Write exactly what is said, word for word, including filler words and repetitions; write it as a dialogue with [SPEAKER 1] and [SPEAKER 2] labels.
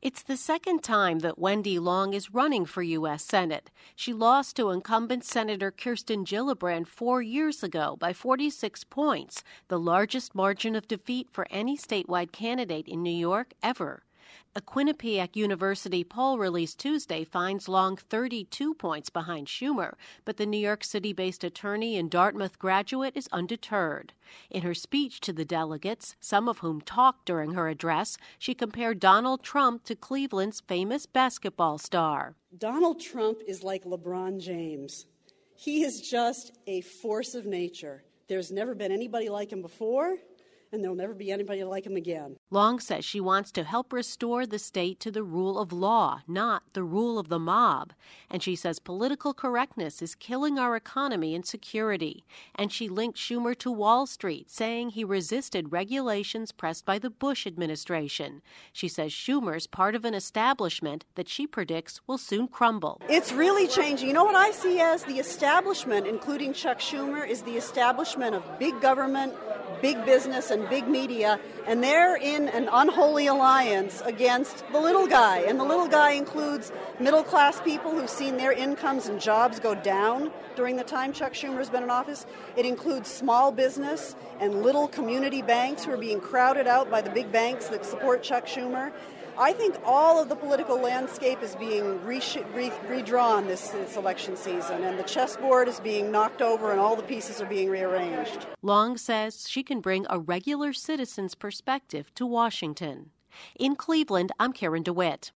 [SPEAKER 1] It's the second time that Wendy Long is running for U S. Senate. She lost to incumbent Senator Kirsten Gillibrand four years ago by forty-six points, the largest margin of defeat for any statewide candidate in New York ever. A Quinnipiac University poll released Tuesday finds Long thirty-two points behind Schumer, but the New York City-based attorney and Dartmouth graduate is undeterred. In her speech to the delegates, some of whom talked during her address, she compared Donald Trump to Cleveland's famous basketball star.
[SPEAKER 2] Donald Trump is like LeBron James. He is just a force of nature. There's never been anybody like him before, and there'll never be anybody like him again.
[SPEAKER 1] Long says she wants to help restore the state to the rule of law, not the rule of the mob. And she says political correctness is killing our economy and security. And she linked Schumer to Wall Street, saying he resisted regulations pressed by the Bush administration. She says Schumer's part of an establishment that she predicts will soon crumble.
[SPEAKER 2] It's really changing. You know what I see as the establishment, including Chuck Schumer, is the establishment of big government, big business, and big media, and they're in an unholy alliance against the little guy. And the little guy includes middle-class people who've seen their incomes and jobs go down during the time Chuck Schumer's been in office. It includes small business and little community banks who are being crowded out by the big banks that support Chuck Schumer. I think all of the political landscape is being re- re- redrawn this, this election season, and the chessboard is being knocked over and all the pieces are being rearranged.
[SPEAKER 1] Long says she can bring a regular citizen's perspective to Washington. In Cleveland, I'm Karen DeWitt.